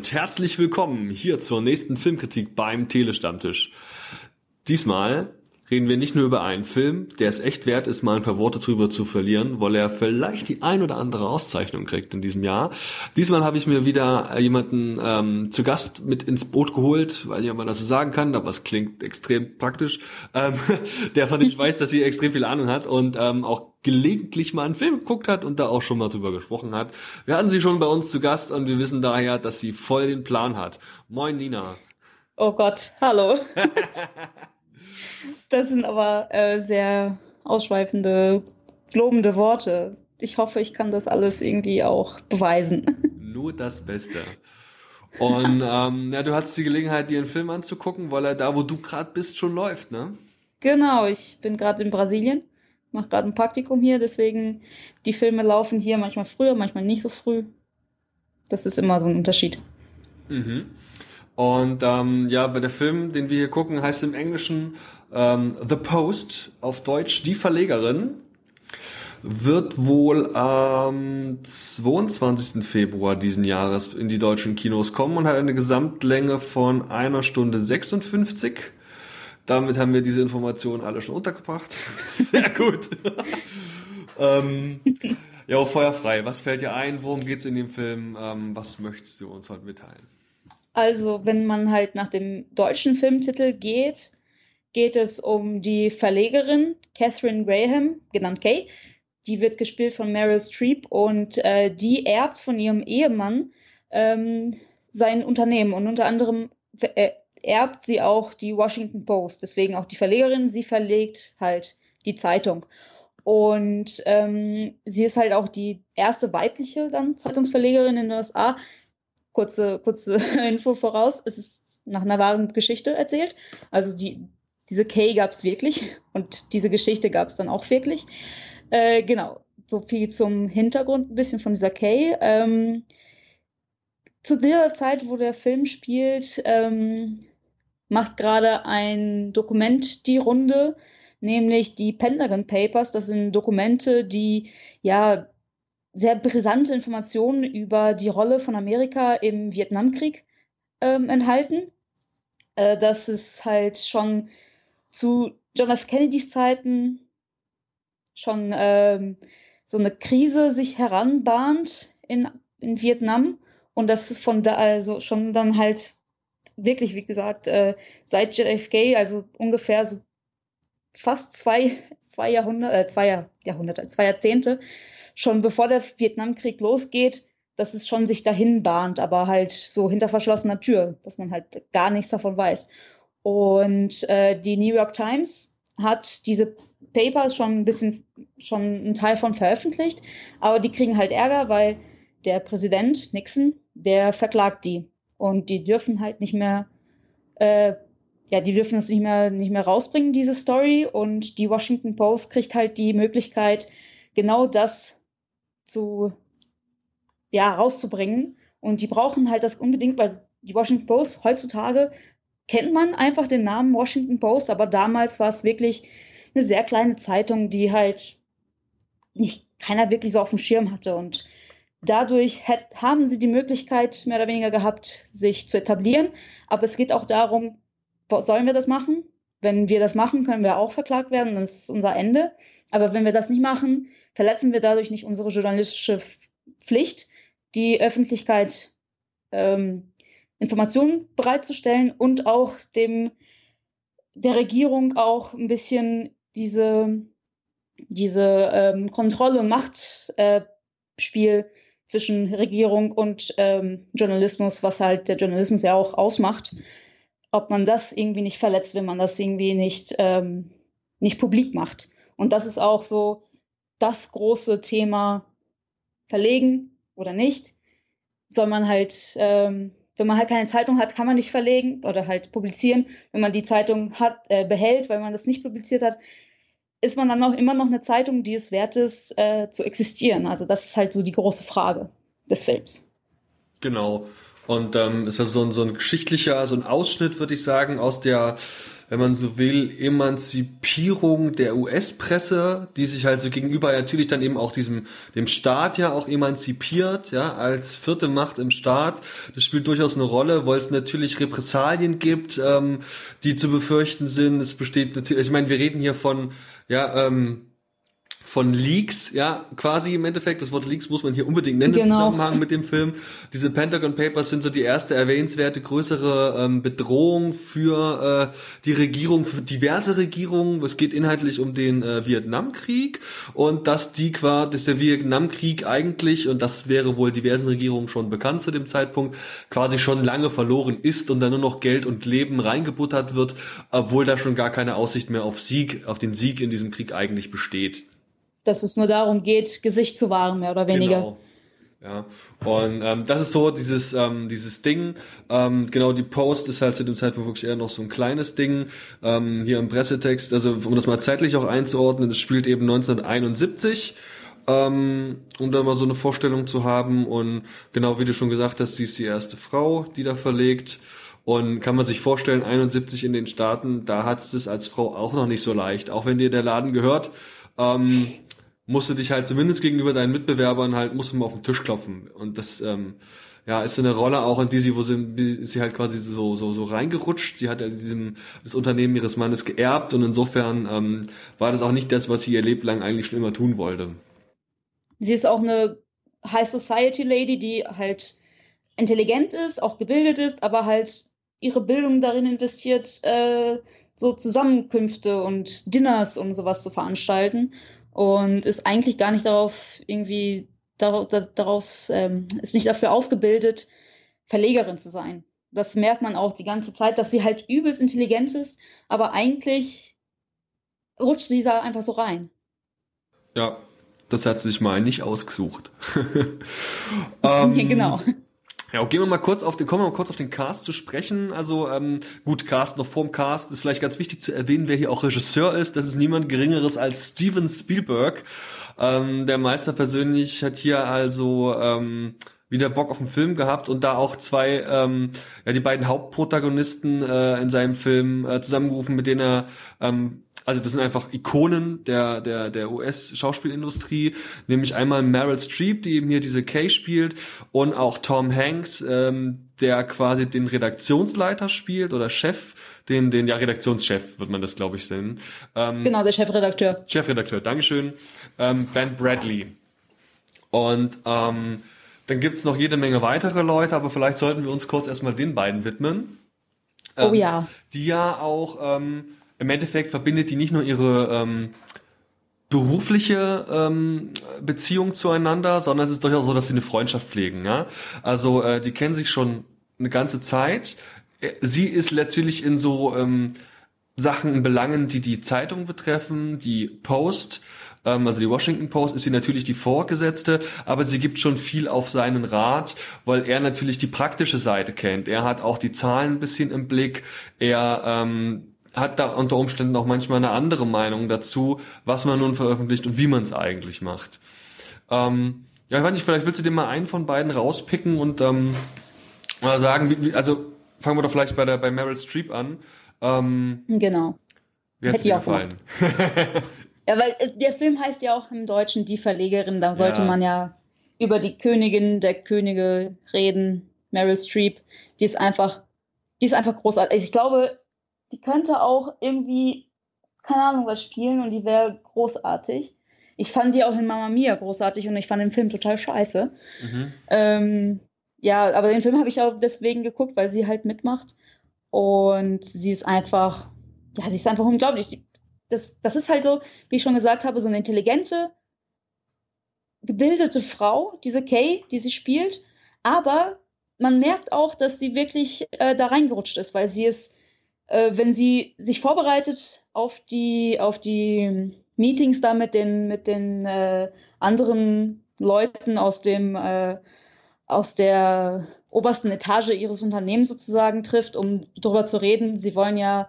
und herzlich willkommen hier zur nächsten Filmkritik beim Telestammtisch. Diesmal reden wir nicht nur über einen Film, der es echt wert ist, mal ein paar Worte drüber zu verlieren, weil er vielleicht die ein oder andere Auszeichnung kriegt in diesem Jahr. Diesmal habe ich mir wieder jemanden zu Gast mit ins Boot geholt, weil ich mal dazu sagen kann, aber es klingt extrem praktisch, der von dem ich weiß, dass sie extrem viel Ahnung hat und auch gelegentlich mal einen Film geguckt hat und da auch schon mal drüber gesprochen hat. Wir hatten sie schon bei uns zu Gast und wir wissen daher, dass sie voll den Plan hat. Moin, Nina. Oh Gott, hallo. Das sind aber sehr ausschweifende, lobende Worte. Ich hoffe, ich kann das alles irgendwie auch beweisen. Nur das Beste. Und du hattest die Gelegenheit, dir einen Film anzugucken, weil er da, wo du gerade bist, schon läuft, ne? Genau, ich bin gerade in Brasilien, mache gerade ein Praktikum hier, deswegen die Filme laufen hier manchmal früher, manchmal nicht so früh. Das ist immer so ein Unterschied. Mhm. Und bei der Film, den wir hier gucken, heißt im Englischen The Post, auf Deutsch Die Verlegerin, wird wohl am 22. Februar diesen Jahres in die deutschen Kinos kommen und hat eine Gesamtlänge von 1 Stunde 56. Damit haben wir diese Informationen alle schon untergebracht. Sehr gut. Feuer frei. Was fällt dir ein? Worum geht's in dem Film? Was möchtest du uns heute mitteilen? Also, wenn man halt nach dem deutschen Filmtitel geht es um die Verlegerin Catherine Graham, genannt Kay. Die wird gespielt von Meryl Streep und die erbt von ihrem Ehemann sein Unternehmen und unter anderem erbt sie auch die Washington Post, deswegen auch die Verlegerin. Sie verlegt halt die Zeitung. Und sie ist halt auch die erste weibliche dann Zeitungsverlegerin in den USA. Kurze Info voraus, es ist nach einer wahren Geschichte erzählt. Also diese Kay gab es wirklich und diese Geschichte gab es dann auch wirklich. Genau, so viel zum Hintergrund ein bisschen von dieser Kay. Zu dieser Zeit, wo der Film spielt, macht gerade ein Dokument die Runde, nämlich die Pentagon Papers. Das sind Dokumente, die ja sehr brisante Informationen über die Rolle von Amerika im Vietnamkrieg enthalten. Das ist halt schon zu John F. Kennedys Zeiten schon so eine Krise sich heranbahnt in Vietnam und das von da also schon dann halt wirklich, wie gesagt, seit JFK, also ungefähr so fast zwei Jahrzehnte, schon bevor der Vietnamkrieg losgeht, dass es schon sich dahin bahnt, aber halt so hinter verschlossener Tür, dass man halt gar nichts davon weiß. Und die New York Times hat diese Papers schon einen Teil von veröffentlicht, aber die kriegen halt Ärger, weil der Präsident Nixon, der verklagt die. Und die dürfen halt nicht mehr, die dürfen es nicht mehr rausbringen, diese Story. Und die Washington Post kriegt halt die Möglichkeit, genau das rauszubringen. Und die brauchen halt das unbedingt, weil die Washington Post heutzutage kennt man einfach den Namen Washington Post, aber damals war es wirklich eine sehr kleine Zeitung, die halt nicht keiner wirklich so auf dem Schirm hatte. Und dadurch haben sie die Möglichkeit, mehr oder weniger gehabt, sich zu etablieren. Aber es geht auch darum, sollen wir das machen? Wenn wir das machen, können wir auch verklagt werden, das ist unser Ende. Aber wenn wir das nicht machen, verletzen wir dadurch nicht unsere journalistische Pflicht, die Öffentlichkeit Informationen bereitzustellen und auch der Regierung auch ein bisschen diese Kontrolle- und Machtspiel zwischen Regierung und Journalismus, was halt der Journalismus ja auch ausmacht, ob man das irgendwie nicht verletzt, wenn man das irgendwie nicht publik macht. Und das ist auch so das große Thema, verlegen oder nicht. Soll man halt, wenn man halt keine Zeitung hat, kann man nicht verlegen oder halt publizieren. Wenn man die Zeitung behält, weil man das nicht publiziert hat, ist man dann immer noch eine Zeitung, die es wert ist, zu existieren. Also das ist halt so die große Frage des Films. Genau. Und ist das so ein geschichtlicher, so ein Ausschnitt, würde ich sagen, aus der wenn man so will, Emanzipierung der US-Presse, die sich halt so gegenüber natürlich dann eben auch dem Staat ja auch emanzipiert, ja, als vierte Macht im Staat. Das spielt durchaus eine Rolle, weil es natürlich Repressalien gibt, die zu befürchten sind. Es besteht natürlich, ich meine, wir reden hier von, ja, von Leaks, ja, quasi im Endeffekt. Das Wort Leaks muss man hier unbedingt nennen im Zusammenhang mit dem Film. Diese Pentagon Papers sind so die erste erwähnenswerte größere Bedrohung für die Regierung, für diverse Regierungen. Es geht inhaltlich um den Vietnamkrieg und dass der Vietnamkrieg eigentlich, und das wäre wohl diversen Regierungen schon bekannt zu dem Zeitpunkt, quasi schon lange verloren ist und dann nur noch Geld und Leben reingebuttert wird, obwohl da schon gar keine Aussicht mehr auf den Sieg in diesem Krieg eigentlich besteht. Dass es nur darum geht, Gesicht zu wahren, mehr oder weniger. Genau. Ja. Und das ist so dieses Ding. Genau, die Post ist halt zu dem Zeitpunkt wirklich eher noch so ein kleines Ding. Hier im Pressetext, also um das mal zeitlich auch einzuordnen, das spielt eben 1971. Um da mal so eine Vorstellung zu haben. Und genau, wie du schon gesagt hast, sie ist die erste Frau, die da verlegt. Und kann man sich vorstellen, 71 in den Staaten, da hat es als Frau auch noch nicht so leicht. Auch wenn dir der Laden gehört, musst du dich halt zumindest gegenüber deinen Mitbewerbern musst du mal auf den Tisch klopfen. Und das, ist so eine Rolle auch, in die sie halt quasi so reingerutscht. Sie hat ja das Unternehmen ihres Mannes geerbt und insofern, war das auch nicht das, was sie ihr Leben lang eigentlich schon immer tun wollte. Sie ist auch eine High Society Lady, die halt intelligent ist, auch gebildet ist, aber halt ihre Bildung darin investiert, so Zusammenkünfte und Dinners und sowas zu veranstalten. Und ist eigentlich gar nicht ist nicht dafür ausgebildet, Verlegerin zu sein. Das merkt man auch die ganze Zeit, dass sie halt übelst intelligent ist, aber eigentlich rutscht sie da einfach so rein. Ja, das hat sie sich mal nicht ausgesucht. Genau. Ja, kommen wir mal kurz auf den Cast zu sprechen. Also gut, Cast noch vorm Cast ist vielleicht ganz wichtig zu erwähnen, wer hier auch Regisseur ist. Das ist niemand Geringeres als Steven Spielberg. Der Meister persönlich hat hier also wieder Bock auf den Film gehabt und da auch die beiden Hauptprotagonisten in seinem Film zusammengerufen, mit denen er also das sind einfach Ikonen der US-Schauspielindustrie, nämlich einmal Meryl Streep, die eben hier diese Kay spielt, und auch Tom Hanks, der quasi den Redaktionsleiter spielt oder Chef, Redaktionschef wird man das, glaube ich, nennen. Genau, der Chefredakteur. Chefredakteur, Dankeschön. Ben Bradley. Und dann gibt's noch jede Menge weitere Leute, aber vielleicht sollten wir uns kurz erstmal den beiden widmen. Oh ja. Die ja auch im Endeffekt verbindet die nicht nur ihre berufliche Beziehung zueinander, sondern es ist durchaus so, dass sie eine Freundschaft pflegen. Ja? Also die kennen sich schon eine ganze Zeit. Sie ist natürlich in so Sachen, in Belangen, die die Zeitung betreffen, die Post, also die Washington Post, ist sie natürlich die Vorgesetzte, aber sie gibt schon viel auf seinen Rat, weil er natürlich die praktische Seite kennt. Er hat auch die Zahlen ein bisschen im Blick. Er hat da unter Umständen auch manchmal eine andere Meinung dazu, was man nun veröffentlicht und wie man es eigentlich macht. Ich weiß nicht, vielleicht willst du dir mal einen von beiden rauspicken und mal sagen, also fangen wir doch vielleicht bei Meryl Streep an. Genau. Wie hat es dir gefallen? Ja, weil der Film heißt ja auch im Deutschen Die Verlegerin, da sollte man ja über die Königin der Könige reden, Meryl Streep. Die ist einfach großartig. Ich glaube, die könnte auch irgendwie, keine Ahnung, was spielen und die wäre großartig. Ich fand die auch in Mamma Mia großartig und ich fand den Film total scheiße. Aber den Film habe ich auch deswegen geguckt, weil sie halt mitmacht. Und sie ist einfach unglaublich. Das ist halt so, wie ich schon gesagt habe, so eine intelligente, gebildete Frau, diese Kay, die sie spielt. Aber man merkt auch, dass sie wirklich da reingerutscht ist, weil sie ist, wenn sie sich vorbereitet auf die Meetings da mit den anderen Leuten aus der obersten Etage ihres Unternehmens sozusagen trifft, um darüber zu reden. Sie wollen ja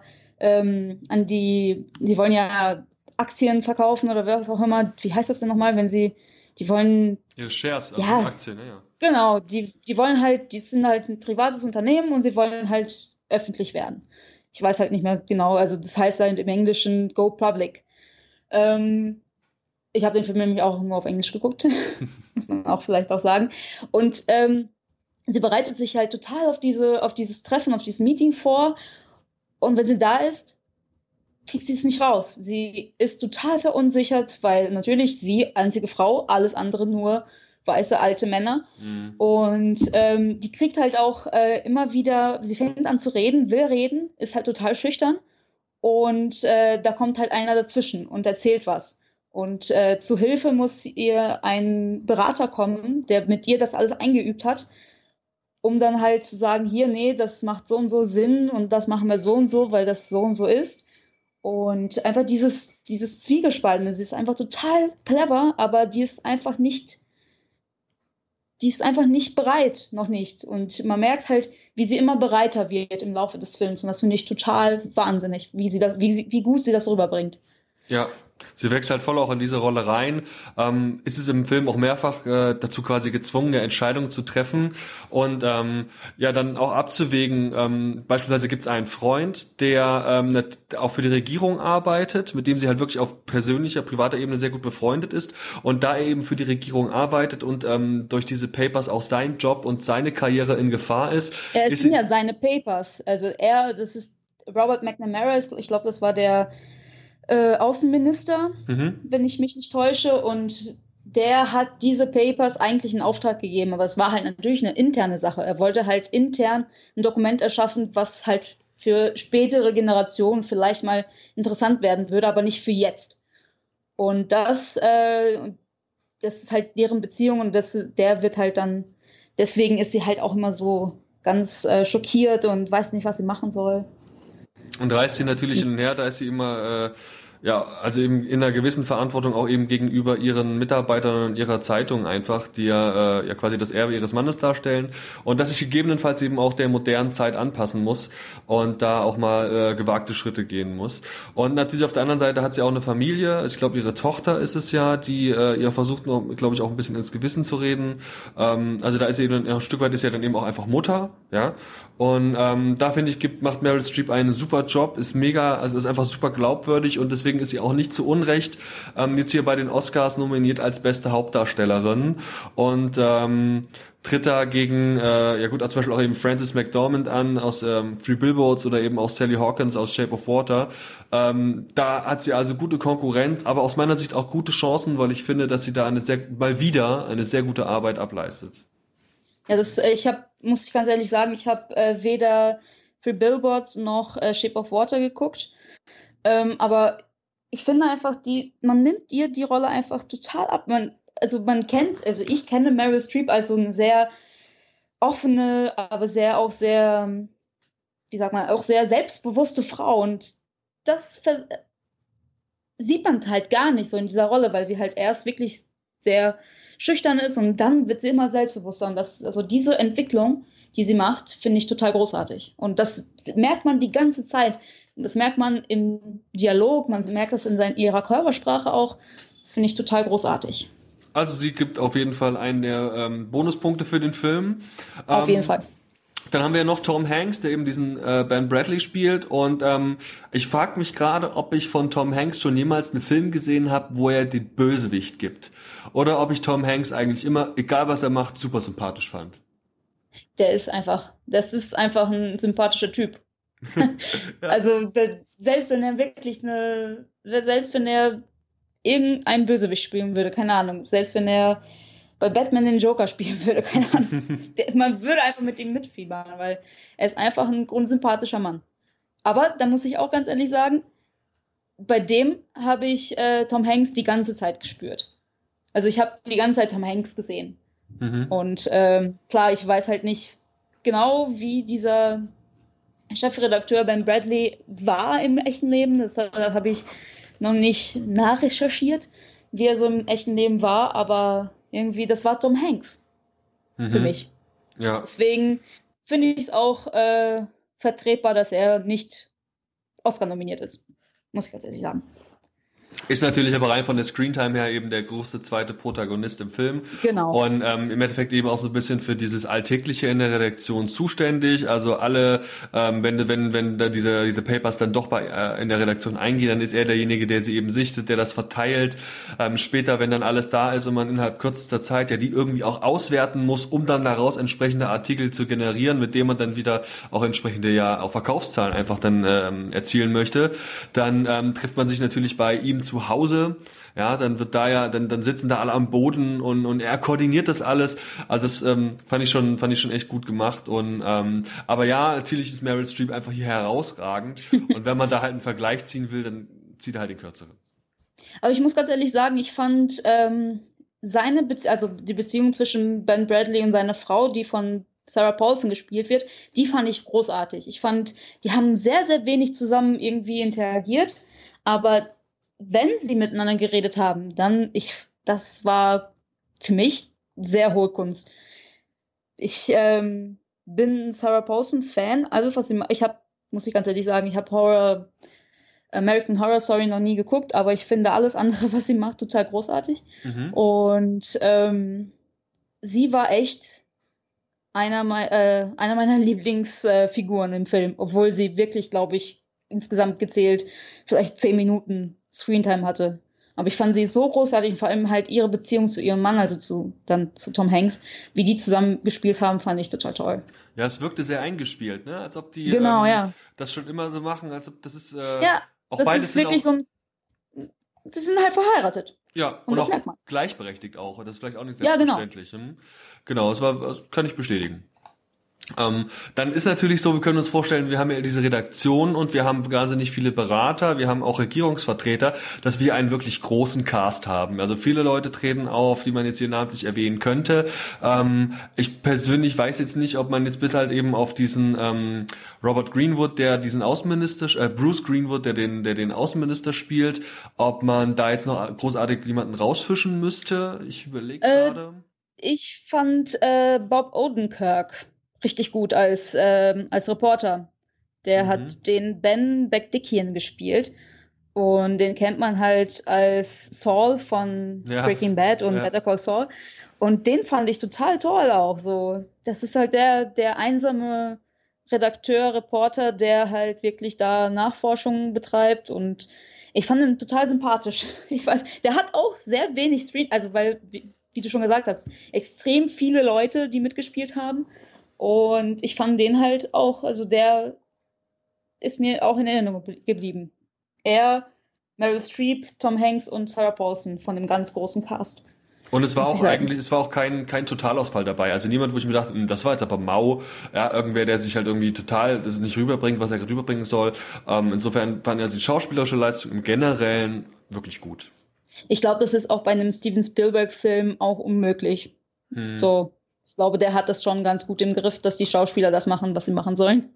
Aktien verkaufen oder was auch immer. Wie heißt das denn nochmal, wenn die wollen... Ja, Shares, also Aktien, ja. Genau, die wollen halt, die sind halt ein privates Unternehmen und sie wollen halt öffentlich werden. Ich weiß halt nicht mehr genau, also das heißt halt im Englischen Go Public. Ich habe den Film nämlich auch nur auf Englisch geguckt, muss man auch vielleicht auch sagen. Und sie bereitet sich halt total auf dieses Treffen, auf dieses Meeting vor. Und wenn sie da ist, kriegt sie es nicht raus. Sie ist total verunsichert, weil natürlich sie, einzige Frau, alles andere nur weiße alte Männer. Mhm. Und die kriegt halt auch immer wieder, sie fängt an zu reden, will reden, ist halt total schüchtern. Und da kommt halt einer dazwischen und erzählt was. Und zu Hilfe muss ihr ein Berater kommen, der mit ihr das alles eingeübt hat, um dann halt zu sagen, hier, nee, das macht so und so Sinn und das machen wir so und so, weil das so und so ist. Und einfach dieses Zwiegespaltene, sie ist einfach total clever, aber die ist einfach nicht bereit, noch nicht. Und man merkt halt, wie sie immer bereiter wird im Laufe des Films. Und das finde ich total wahnsinnig, wie gut sie das rüberbringt. Ja, sie wächst halt voll auch in diese Rolle rein. Ist es im Film auch mehrfach dazu quasi gezwungen, eine Entscheidung zu treffen und ja dann auch abzuwägen. Beispielsweise gibt es einen Freund, der auch für die Regierung arbeitet, mit dem sie halt wirklich auf persönlicher, privater Ebene sehr gut befreundet ist. Und da er eben für die Regierung arbeitet und durch diese Papers auch sein Job und seine Karriere in Gefahr ist. Es sind ja seine Papers. Also das ist Robert McNamara, ich glaube, das war der Außenminister, wenn ich mich nicht täusche, und der hat diese Papers eigentlich in Auftrag gegeben, aber es war halt natürlich eine interne Sache. Er wollte halt intern ein Dokument erschaffen, was halt für spätere Generationen vielleicht mal interessant werden würde, aber nicht für jetzt. Und das ist halt deren Beziehung und der wird halt dann, deswegen ist sie halt auch immer so ganz schockiert und weiß nicht, was sie machen soll. Und reißt sie natürlich hin und her, da ist sie immer, ja, also eben in einer gewissen Verantwortung auch eben gegenüber ihren Mitarbeitern und ihrer Zeitung einfach, die ja quasi das Erbe ihres Mannes darstellen und dass sich gegebenenfalls eben auch der modernen Zeit anpassen muss und da auch mal gewagte Schritte gehen muss. Und natürlich auf der anderen Seite hat sie auch eine Familie, ich glaube ihre Tochter ist es ja, die ihr versucht, glaube ich, auch ein bisschen ins Gewissen zu reden. Also da ist sie eben, ein Stück weit ist sie ja dann eben auch einfach Mutter, ja. Und da finde ich, macht Meryl Streep einen super Job, ist mega, also ist einfach super glaubwürdig und deswegen ist sie auch nicht zu Unrecht jetzt hier bei den Oscars nominiert als beste Hauptdarstellerin und tritt da gegen, ja gut, zum Beispiel auch eben Frances McDormand an aus Three Billboards oder eben auch Sally Hawkins aus Shape of Water. Da hat sie also gute Konkurrenz, aber aus meiner Sicht auch gute Chancen, weil ich finde, dass sie da mal wieder eine sehr gute Arbeit ableistet. Ja, muss ich ganz ehrlich sagen, ich habe weder Three Billboards noch Shape of Water geguckt. Aber ich finde einfach, man nimmt ihr die Rolle einfach total ab. Ich kenne Meryl Streep als so eine sehr offene, aber wie sagt man, auch sehr selbstbewusste Frau. Und das sieht man halt gar nicht so in dieser Rolle, weil sie halt erst wirklich sehr schüchtern ist und dann wird sie immer selbstbewusster. Und also diese Entwicklung, die sie macht, finde ich total großartig. Und das merkt man die ganze Zeit. Und das merkt man im Dialog, man merkt das in ihrer Körpersprache auch. Das finde ich total großartig. Also sie gibt auf jeden Fall einen der Bonuspunkte für den Film. Auf jeden Fall. Dann haben wir ja noch Tom Hanks, der eben diesen Ben Bradley spielt. Und ich frage mich gerade, ob ich von Tom Hanks schon jemals einen Film gesehen habe, wo er den Bösewicht gibt. Oder ob ich Tom Hanks eigentlich immer, egal was er macht, super sympathisch fand. Das ist einfach ein sympathischer Typ. Ja. Also selbst wenn er irgendeinen Bösewicht spielen würde, keine Ahnung, selbst wenn er bei Batman den Joker spielen würde, keine Ahnung, man würde einfach mit ihm mitfiebern, weil er ist einfach ein grundsympathischer Mann. Aber da muss ich auch ganz ehrlich sagen, bei dem habe ich Tom Hanks die ganze Zeit gespürt. Also ich habe die ganze Zeit Tom Hanks gesehen. Und klar, ich weiß halt nicht genau, wie dieser Chefredakteur Ben Bradley war im echten Leben. Das habe ich noch nicht nachrecherchiert, wie er so im echten Leben war, aber irgendwie, das war Tom Hanks für mich. Ja. Deswegen finde ich es auch vertretbar, dass er nicht Oscar nominiert ist. Muss ich ganz ehrlich sagen. Ist natürlich aber rein von der Screentime her eben der größte zweite Protagonist im Film. Genau. Und im Endeffekt eben auch so ein bisschen für dieses Alltägliche in der Redaktion zuständig. Also alle, wenn da diese Papers dann doch in der Redaktion eingehen, dann ist er derjenige, der sie eben sichtet, der das verteilt. Später, wenn dann alles da ist und man innerhalb kürzester Zeit ja die irgendwie auch auswerten muss, um dann daraus entsprechende Artikel zu generieren, mit denen man dann wieder auch entsprechende ja auch Verkaufszahlen einfach dann erzielen möchte, dann trifft man sich natürlich bei ihm zu Hause, ja, dann wird da ja, dann sitzen da alle am Boden und er koordiniert das alles. Also das fand ich schon echt gut gemacht. Und aber ja, natürlich ist Meryl Streep einfach hier herausragend. Und wenn man da halt einen Vergleich ziehen will, dann zieht er halt den kürzeren. Aber ich muss ganz ehrlich sagen, ich fand also die Beziehung zwischen Ben Bradley und seiner Frau, die von Sarah Paulson gespielt wird, die fand ich großartig. Ich fand, die haben sehr, sehr wenig zusammen irgendwie interagiert, aber wenn sie miteinander geredet haben, das war für mich sehr hohe Kunst. Ich bin Sarah Paulson Fan, also was sie macht. Muss ich ganz ehrlich sagen, ich habe American Horror Story noch nie geguckt, aber ich finde alles andere, was sie macht, total großartig. Mhm. Und sie war echt einer meiner Lieblingsfiguren im Film, obwohl sie wirklich, glaube ich, insgesamt gezählt vielleicht 10 Minuten Screentime hatte. Aber ich fand sie so großartig, vor allem halt ihre Beziehung zu ihrem Mann, also zu Tom Hanks, wie die zusammen gespielt haben, fand ich total toll. Ja, es wirkte sehr eingespielt, ne? Als ob die Genau, ja. das schon immer so machen, als ob das ist Ja, auch das beides ist sind wirklich auch, die sind halt verheiratet. ja, Und und das auch merkt man. gleichberechtigt auch. Das ist vielleicht auch nicht Ja, genau. selbstverständlich. Genau, das kann ich bestätigen. Dann ist natürlich so, wir können uns vorstellen, wir haben ja diese Redaktion und wir haben wahnsinnig viele Berater, wir haben auch Regierungsvertreter, dass wir einen wirklich großen Cast haben. Also viele Leute treten auf, die man jetzt hier namentlich erwähnen könnte. Ich persönlich weiß jetzt nicht, ob man jetzt bis halt eben auf diesen Robert Greenwood, der diesen Außenminister, Bruce Greenwood, der den Außenminister spielt, ob man da jetzt noch großartig jemanden rausfischen müsste. Ich überlege gerade. Ich fand Bob Odenkirk richtig gut als Reporter. Der hat den Ben Bekdickian gespielt und den kennt man halt als Saul von Breaking Bad und Better Call Saul. Und den fand ich total toll auch so. Das ist halt der einsame Redakteur, Reporter, der halt wirklich da Nachforschungen betreibt und ich fand ihn total sympathisch. Ich weiß, der hat auch sehr wenig Street, also weil, wie du schon gesagt hast, extrem viele Leute, die mitgespielt haben. Und ich fand den halt auch, also der ist mir auch in Erinnerung geblieben. Er, Meryl Streep, Tom Hanks und Sarah Paulson von dem ganz großen Cast. Und es war auch kein Totalausfall dabei. Also niemand, wo ich mir dachte, das war jetzt aber mau. Ja, irgendwer, der sich halt irgendwie total das nicht rüberbringt, was er gerade rüberbringen soll. Insofern fand er die schauspielerische Leistung im Generellen wirklich gut. Ich glaube, das ist auch bei einem Steven Spielberg-Film auch unmöglich. So, ich glaube, der hat das schon ganz gut im Griff, dass die Schauspieler das machen, was sie machen sollen.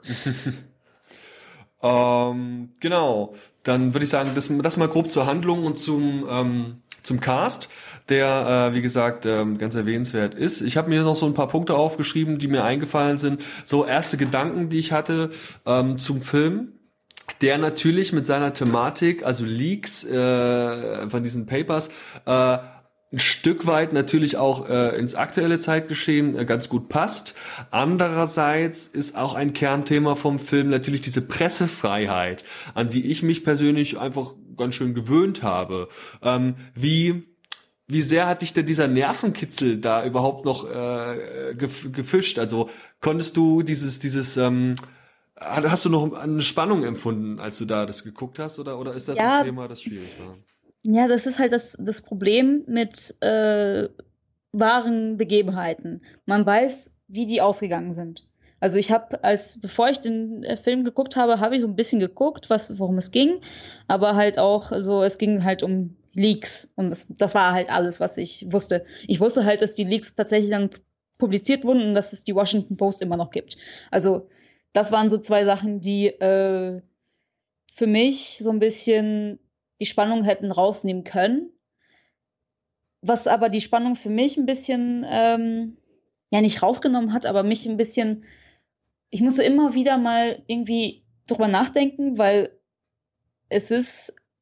Genau. Dann würde ich sagen, das mal grob zur Handlung und zum Cast, der, wie gesagt, ganz erwähnenswert ist. Ich habe mir noch so ein paar Punkte aufgeschrieben, die mir eingefallen sind. So erste Gedanken, die ich hatte zum Film, der natürlich mit seiner Thematik, also Leaks von diesen Papers, ein Stück weit natürlich auch ins aktuelle Zeitgeschehen ganz gut passt. Andererseits ist auch ein Kernthema vom Film natürlich diese Pressefreiheit, an die ich mich persönlich einfach ganz schön gewöhnt habe. Wie sehr hat dich denn dieser Nervenkitzel da überhaupt noch gefischt? Also konntest du hast du noch eine Spannung empfunden, als du da das geguckt hast, oder ist das ein Thema, das schwierig war? Ja, das ist halt das Problem mit wahren Begebenheiten. Man weiß, wie die ausgegangen sind. Also bevor ich den Film geguckt habe, habe ich so ein bisschen geguckt, worum es ging. Aber halt auch so, es ging halt um Leaks. Und das war halt alles, was ich wusste. Ich wusste halt, dass die Leaks tatsächlich dann publiziert wurden und dass es die Washington Post immer noch gibt. Also das waren so zwei Sachen, die für mich so ein bisschen die Spannung hätten rausnehmen können. Was aber die Spannung für mich ein bisschen, nicht rausgenommen hat, aber mich ein bisschen, ich musste immer wieder mal irgendwie drüber nachdenken, weil es ist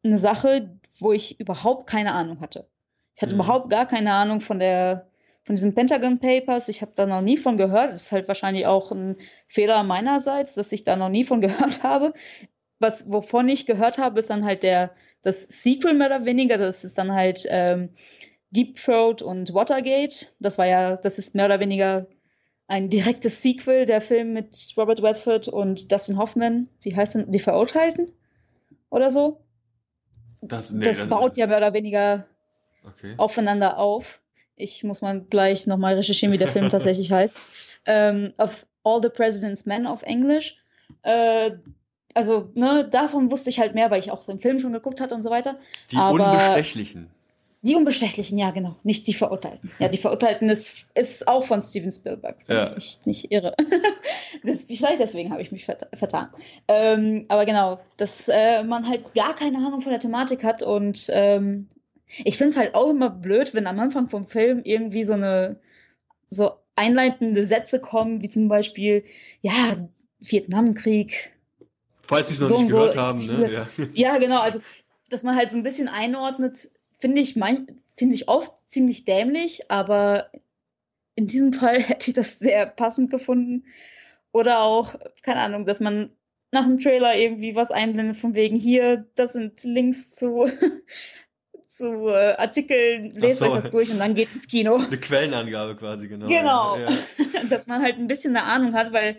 eine Sache, wo ich überhaupt keine Ahnung hatte. Ich hatte überhaupt gar keine Ahnung von diesen Pentagon Papers. Ich habe da noch nie von gehört. Das ist halt wahrscheinlich auch ein Fehler meinerseits, dass ich da noch nie von gehört habe. Wovon ich gehört habe, ist dann halt das Sequel mehr oder weniger. Das ist dann halt Deep Throat und Watergate. Das ist mehr oder weniger ein direktes Sequel, der Film mit Robert Redford und Dustin Hoffman. Wie heißt denn? Die Verurteilten? Oder so? Das baut ja mehr oder weniger aufeinander auf. Ich muss mal gleich nochmal recherchieren, wie der Film tatsächlich heißt. Of All the President's Men auf Englisch. Also, ne, davon wusste ich halt mehr, weil ich auch so einen Film schon geguckt hatte und so weiter. Die Unbestechlichen. Die Unbestechlichen, ja, genau. Nicht die Verurteilten. Ja, die Verurteilten ist auch von Steven Spielberg, wenn ich mich nicht irre. Vielleicht deswegen habe ich mich vertan. Aber genau, dass man halt gar keine Ahnung von der Thematik hat und ich finde es halt auch immer blöd, wenn am Anfang vom Film irgendwie so einleitende Sätze kommen, wie zum Beispiel, ja, Vietnamkrieg. Falls Sie es noch nicht gehört haben, ne? Ja, genau, also, dass man halt so ein bisschen einordnet, finde ich oft ziemlich dämlich, aber in diesem Fall hätte ich das sehr passend gefunden. Oder auch, keine Ahnung, dass man nach dem Trailer irgendwie was einblendet von wegen hier, das sind Links zu Artikeln, lest euch das durch und dann geht ins Kino. Eine Quellenangabe quasi, genau. Genau, ja. Dass man halt ein bisschen eine Ahnung hat, weil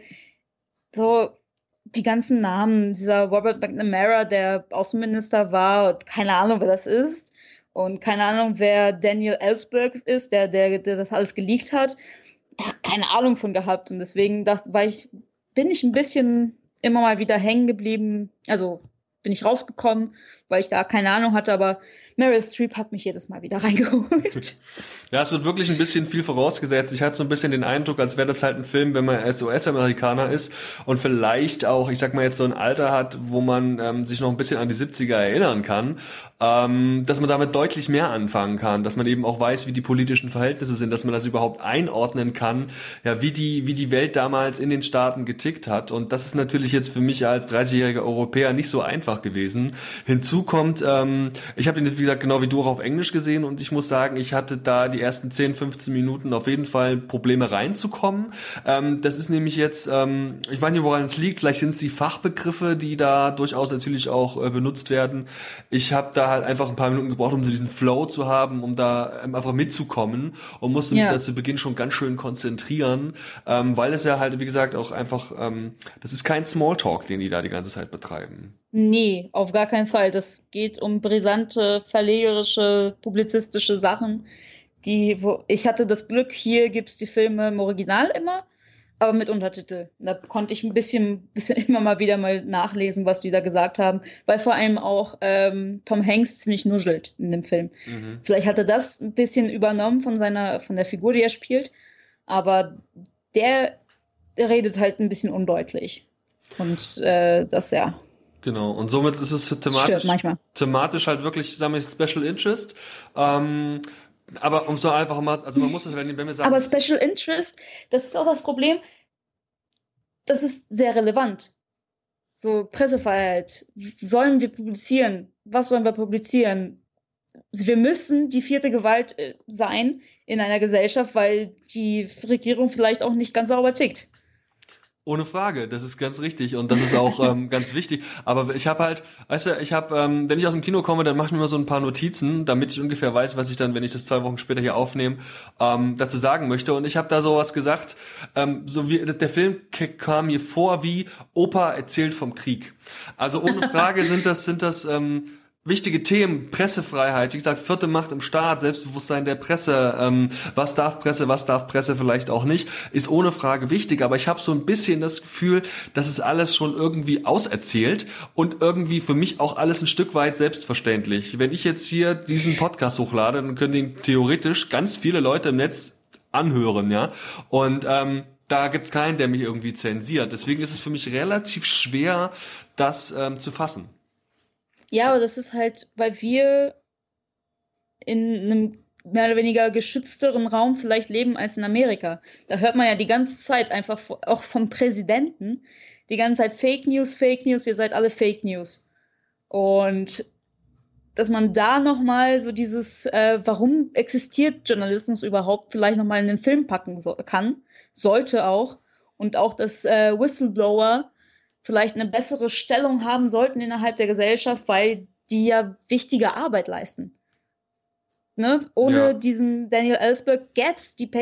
so die ganzen Namen, dieser Robert McNamara, der Außenminister war, keine Ahnung, wer das ist und keine Ahnung, wer Daniel Ellsberg ist, der das alles geleakt hat, da keine Ahnung von gehabt und deswegen bin ich ein bisschen immer mal wieder hängen geblieben, also bin ich rausgekommen, weil ich da keine Ahnung hatte, aber Meryl Streep hat mich jedes Mal wieder reingeholt. Ja, es wird wirklich ein bisschen viel vorausgesetzt. Ich hatte so ein bisschen den Eindruck, als wäre das halt ein Film, wenn man als US-Amerikaner ist und vielleicht auch, ich sag mal jetzt so ein Alter hat, wo man sich noch ein bisschen an die 70er erinnern kann, dass man damit deutlich mehr anfangen kann, dass man eben auch weiß, wie die politischen Verhältnisse sind, dass man das überhaupt einordnen kann, ja, wie die Welt damals in den Staaten getickt hat. Und das ist natürlich jetzt für mich als 30-jähriger Europäer nicht so einfach gewesen. Hinzu kommt, ich habe den, wie gesagt, genau wie du auch auf Englisch gesehen und ich muss sagen, ich hatte da die ersten 10, 15 Minuten auf jeden Fall Probleme reinzukommen. Das ist nämlich jetzt, ich weiß nicht, woran es liegt, vielleicht sind es die Fachbegriffe, die da durchaus natürlich auch benutzt werden. Ich habe da halt einfach ein paar Minuten gebraucht, um so diesen Flow zu haben, um da einfach mitzukommen und musste mich da zu Beginn schon ganz schön konzentrieren, weil es ja halt, wie gesagt, auch einfach, das ist kein Smalltalk, den die da die ganze Zeit betreiben. Nee, auf gar keinen Fall. Das geht um brisante, verlegerische, publizistische Sachen. Ich hatte das Glück, hier gibt's die Filme im Original immer, aber mit Untertitel. Da konnte ich ein bisschen immer mal wieder mal nachlesen, was die da gesagt haben, weil vor allem auch Tom Hanks ziemlich nuschelt in dem Film. Mhm. Vielleicht hat er das ein bisschen übernommen von der Figur, die er spielt, aber der redet halt ein bisschen undeutlich. Und das, ja. Genau, und somit ist es thematisch halt wirklich, sagen wir, Special Interest. Aber um so einfach mal, also man muss das, wenn wir sagen. Aber Special Interest, das ist auch das Problem, das ist sehr relevant. So, Pressefreiheit. Sollen wir publizieren? Was sollen wir publizieren? Wir müssen die vierte Gewalt sein in einer Gesellschaft, weil die Regierung vielleicht auch nicht ganz sauber tickt. Ohne Frage, das ist ganz richtig und das ist auch ganz wichtig. Aber ich habe halt, weißt du, wenn ich aus dem Kino komme, dann mache ich mir immer so ein paar Notizen, damit ich ungefähr weiß, was ich dann, wenn ich das 2 Wochen später hier aufnehme, dazu sagen möchte. Und ich habe da sowas gesagt, so wie der Film kam mir vor wie Opa erzählt vom Krieg. Also ohne Frage sind das wichtige Themen, Pressefreiheit, wie gesagt, vierte Macht im Staat, Selbstbewusstsein der Presse, was darf Presse vielleicht auch nicht, ist ohne Frage wichtig, aber ich habe so ein bisschen das Gefühl, dass es alles schon irgendwie auserzählt und irgendwie für mich auch alles ein Stück weit selbstverständlich. Wenn ich jetzt hier diesen Podcast hochlade, dann können den theoretisch ganz viele Leute im Netz anhören, ja, und da gibt's keinen, der mich irgendwie zensiert. Deswegen ist es für mich relativ schwer, das zu fassen. Ja, aber das ist halt, weil wir in einem mehr oder weniger geschützteren Raum vielleicht leben als in Amerika. Da hört man ja die ganze Zeit einfach auch vom Präsidenten die ganze Zeit Fake News, ihr seid alle Fake News. Und dass man da nochmal so dieses, warum existiert Journalismus überhaupt, vielleicht nochmal in den Film packen sollte auch. Und auch, dass Whistleblower vielleicht eine bessere Stellung haben sollten innerhalb der Gesellschaft, weil die ja wichtige Arbeit leisten. Ne? Ohne Ja. diesen Daniel Ellsberg gäbe es die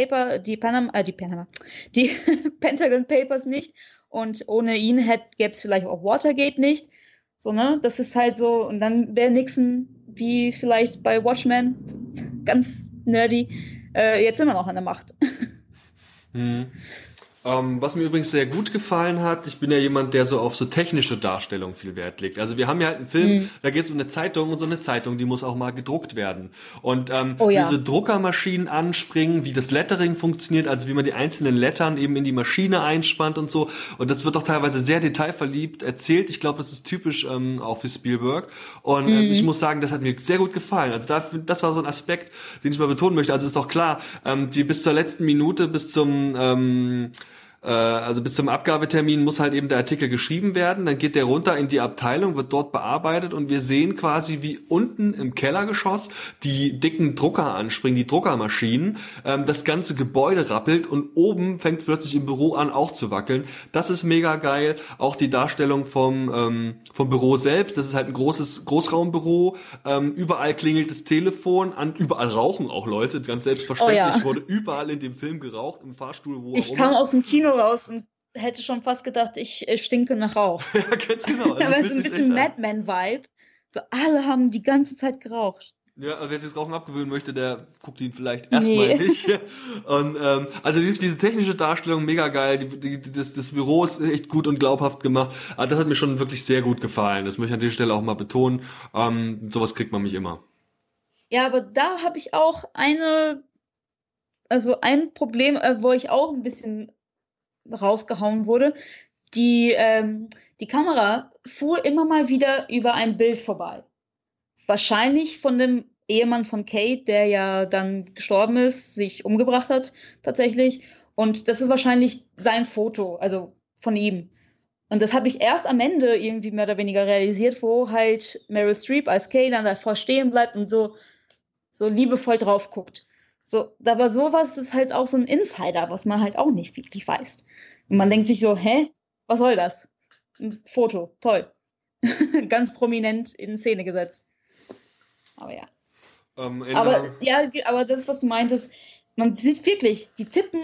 Pentagon Papers nicht und ohne ihn gäbe es vielleicht auch Watergate nicht. So, ne? Das ist halt so, und dann wäre Nixon, wie vielleicht bei Watchmen, ganz nerdy, jetzt immer noch an der Macht. Hm. Was mir übrigens sehr gut gefallen hat, ich bin ja jemand, der so auf so technische Darstellung viel Wert legt. Also wir haben ja halt einen Film, da geht es um eine Zeitung und so eine Zeitung, die muss auch mal gedruckt werden. Und Oh wie ja. diese Druckermaschinen anspringen, wie das Lettering funktioniert, also wie man die einzelnen Lettern eben in die Maschine einspannt und so. Und das wird auch teilweise sehr detailverliebt erzählt. Ich glaube, das ist typisch auch für Spielberg. Und ich muss sagen, das hat mir sehr gut gefallen. Also das war so ein Aspekt, den ich mal betonen möchte. Also ist doch klar, die bis zur letzten Minute, bis zum Abgabetermin muss halt eben der Artikel geschrieben werden, dann geht der runter in die Abteilung, wird dort bearbeitet und wir sehen quasi, wie unten im Kellergeschoss die dicken Drucker anspringen, die Druckermaschinen, das ganze Gebäude rappelt und oben fängt es plötzlich im Büro an auch zu wackeln. Das ist mega geil. Auch die Darstellung vom Büro selbst, das ist halt ein großes Großraumbüro, überall klingelt das Telefon, überall rauchen auch Leute, ganz selbstverständlich, Oh ja. wurde überall in dem Film geraucht, im Fahrstuhl, wo auch Ich immer. kam aus dem Kino raus und hätte schon fast gedacht, ich stinke nach Rauch. Ja, ganz genau. Da Also war fühlt so ein sich bisschen echt an. Mad Men-Vibe. So, alle haben die ganze Zeit geraucht. Ja, also wer sich das Rauchen abgewöhnen möchte, der guckt ihn vielleicht erstmal Nee. nicht. Und also diese technische Darstellung mega geil. Das Büro ist echt gut und glaubhaft gemacht. Aber das hat mir schon wirklich sehr gut gefallen. Das möchte ich an dieser Stelle auch mal betonen. Sowas kriegt man mich immer. Ja, aber da habe ich auch ein Problem, wo ich auch ein bisschen rausgehauen wurde. Die Kamera fuhr immer mal wieder über ein Bild vorbei. Wahrscheinlich von dem Ehemann von Kate, der ja dann gestorben ist, sich umgebracht hat, tatsächlich. Und das ist wahrscheinlich sein Foto, also von ihm. Und das habe ich erst am Ende irgendwie mehr oder weniger realisiert, wo halt Meryl Streep als Kate dann davor stehen bleibt und so liebevoll drauf guckt. So, aber sowas ist halt auch so ein Insider, was man halt auch nicht wirklich weiß. Und man denkt sich so, hä? Was soll das? Ein Foto, toll. Ganz prominent in Szene gesetzt. Aber ja. Aber das, was du meintest, man sieht wirklich, die tippen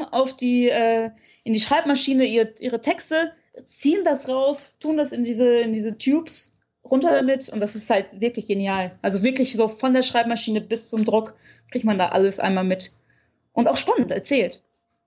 in die Schreibmaschine ihre Texte, ziehen das raus, tun das in diese Tubes runter damit und das ist halt wirklich genial. Also wirklich so von der Schreibmaschine bis zum Druck kriegt man da alles einmal mit. Und auch spannend erzählt.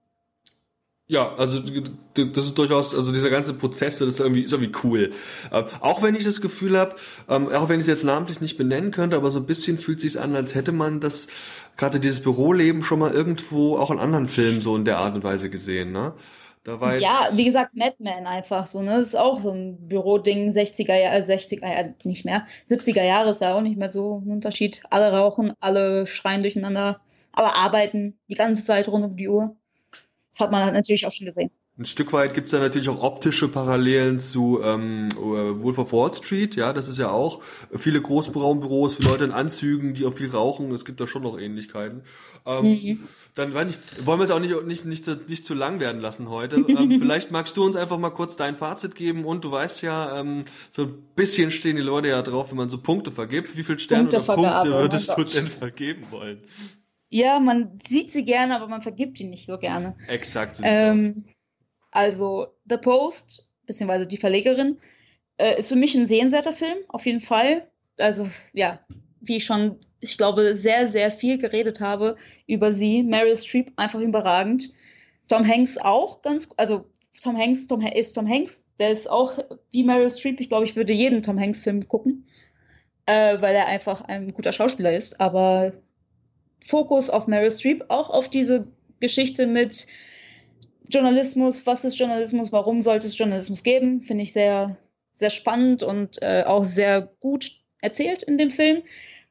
Ja, also das ist durchaus, also dieser ganze Prozess, das ist irgendwie cool. Auch wenn ich das Gefühl habe, auch wenn ich es jetzt namentlich nicht benennen könnte, aber so ein bisschen fühlt es sich an, als hätte man das, gerade dieses Büroleben schon mal irgendwo auch in anderen Filmen so in der Art und Weise gesehen, ne? Da war Ja, jetzt, wie gesagt, Mad Men einfach so, ne? Das ist auch so ein Büroding, 60er Jahre, nicht mehr. 70er Jahre ist ja auch nicht mehr so ein Unterschied. Alle rauchen, alle schreien durcheinander, aber arbeiten die ganze Zeit rund um die Uhr. Das hat man halt natürlich auch schon gesehen. ein Stück weit gibt's da natürlich auch optische Parallelen zu Wolf of Wall Street, ja, das ist ja auch viele Großraumbüros für Leute in Anzügen, die auch viel rauchen, es gibt da schon noch Ähnlichkeiten. Mhm. Dann weiß ich, wollen wir es auch nicht zu lang werden lassen heute. Vielleicht magst du uns einfach mal kurz dein Fazit geben und du weißt ja, so ein bisschen stehen die Leute ja drauf, wenn man so Punkte vergibt. Wie viele Sterne oder Punktevergabe, Punkte oh mein würdest du Gott. denn vergeben wollen? Ja, man sieht sie gerne, aber man vergibt die nicht so gerne. Exakt, so sieht's aus. Also The Post, beziehungsweise die Verlegerin, ist für mich ein sehenswerter Film, auf jeden Fall. Also ja, wie ich schon, ich glaube, sehr, sehr viel geredet habe über sie. Meryl Streep einfach überragend. Tom Hanks auch also ist Tom Hanks, der ist auch wie Meryl Streep. Ich glaube, ich würde jeden Tom Hanks-Film gucken, weil er einfach ein guter Schauspieler ist. Aber Fokus auf Meryl Streep, auch auf diese Geschichte mit Journalismus, was ist Journalismus, warum sollte es Journalismus geben, finde ich sehr, sehr spannend und auch sehr gut erzählt in dem Film.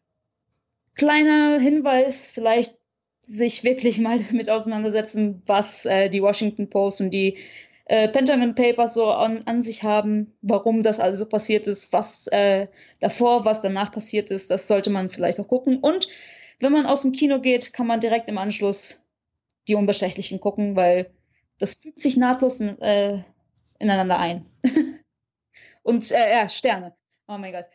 Kleiner Hinweis, vielleicht sich wirklich mal damit auseinandersetzen, was die Washington Post und die Pentagon Papers so an sich haben, warum das also passiert ist, was davor, was danach passiert ist, das sollte man vielleicht auch gucken. Und wenn man aus dem Kino geht, kann man direkt im Anschluss die Unbestechlichen gucken, weil das fügt sich nahtlos ineinander ein. Und Sterne. Oh mein Gott.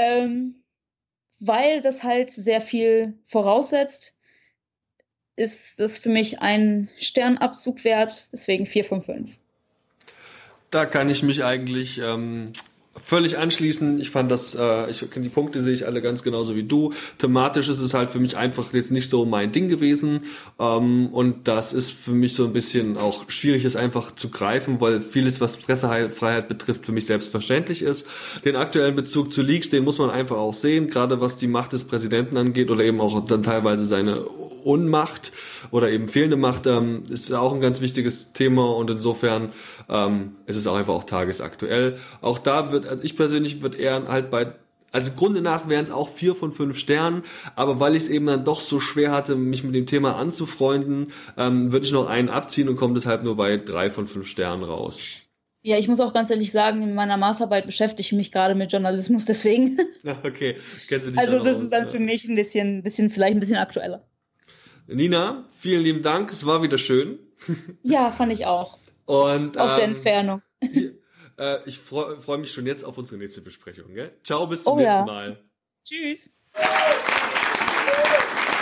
Weil das halt sehr viel voraussetzt, ist das für mich ein Sternabzug wert, deswegen 4 von 5. Da kann ich mich eigentlich völlig anschließen. Ich fand das, die Punkte sehe ich alle ganz genauso wie du. Thematisch ist es halt für mich einfach jetzt nicht so mein Ding gewesen. Und das ist für mich so ein bisschen auch schwierig, es einfach zu greifen, weil vieles, was Pressefreiheit betrifft, für mich selbstverständlich ist. Den aktuellen Bezug zu Leaks, den muss man einfach auch sehen, gerade was die Macht des Präsidenten angeht oder eben auch dann teilweise seine Unmacht oder eben fehlende Macht, ist auch ein ganz wichtiges Thema und insofern ist es auch einfach auch tagesaktuell. Auch da also ich persönlich würde eher halt also Grunde nach wären es auch 4 von 5 Sternen, aber weil ich es eben dann doch so schwer hatte, mich mit dem Thema anzufreunden, würde ich noch einen abziehen und komme deshalb nur bei 3 von 5 Sternen raus. Ja, ich muss auch ganz ehrlich sagen, in meiner Masterarbeit beschäftige ich mich gerade mit Journalismus, deswegen. Okay, kennst du dich Also das aus, ist dann für mich vielleicht ein bisschen aktueller. Nina, vielen lieben Dank, es war wieder schön. Ja, fand ich auch. Und aus der Entfernung. Ich freu mich schon jetzt auf unsere nächste Besprechung. Gell? Ciao, bis zum nächsten Mal. Tschüss.